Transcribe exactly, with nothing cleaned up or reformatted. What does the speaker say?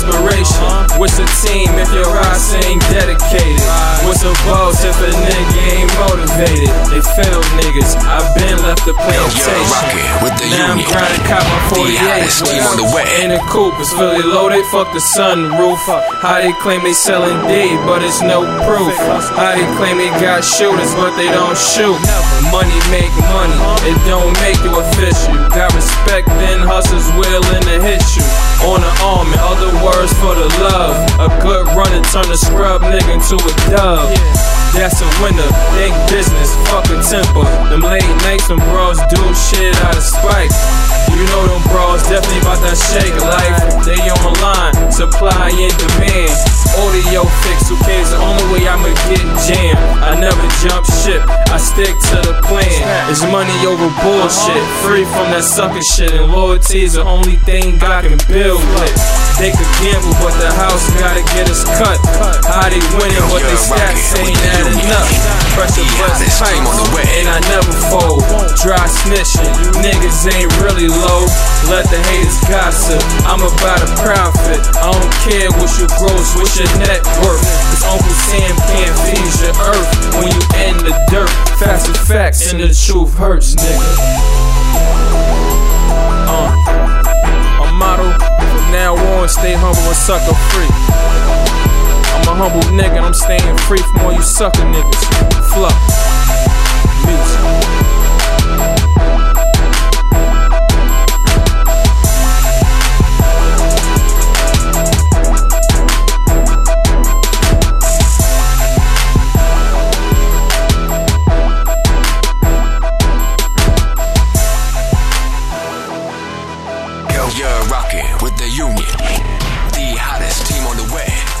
inspiration? What's a team if your roster ain't dedicated? What's a boss if a nigga ain't motivated? They fail niggas, I've been left the plantation. Now I'm grinding, cop my forty-eight. In the coupe, it's fully loaded, fuck the sunroof. How they claim they selling D, but it's no proof. How they claim they got shooters, but they don't shoot. Money make money, it don't make you official. Got respect, then hustlers willing to hit you on the arm, in other words for the love. A good runner turn a scrub nigga into a dub. That's a winner, think business, fucking temper. Them late nights, them bros do shit out of spite. You know them bros definitely about that shake life. They online, supply and demand. Audio fix, who cares? The only way I'ma get jammed. I never jump ship, I stick to the plan. It's money over bullshit, free from that sucker shit. And loyalty is the only thing God can build with. They could gamble, but the house gotta get us cut. How they winning, but they stats ain't that enough. Pressure bust tight, and I never fold. Dry snitching, niggas ain't really low. Let the haters gossip, I'm about a profit. I don't care what you gross, what's your net worth. Cause Uncle Sam can't feed your earth when you in the dirt. Facts are facts, and the truth hurts, nigga. Uh, a motto, from now on, stay humble and sucker free. I'm a humble nigga, I'm staying free from all you sucker niggas. Fluff. Music. You're rocking with the Union, the hottest team on the web.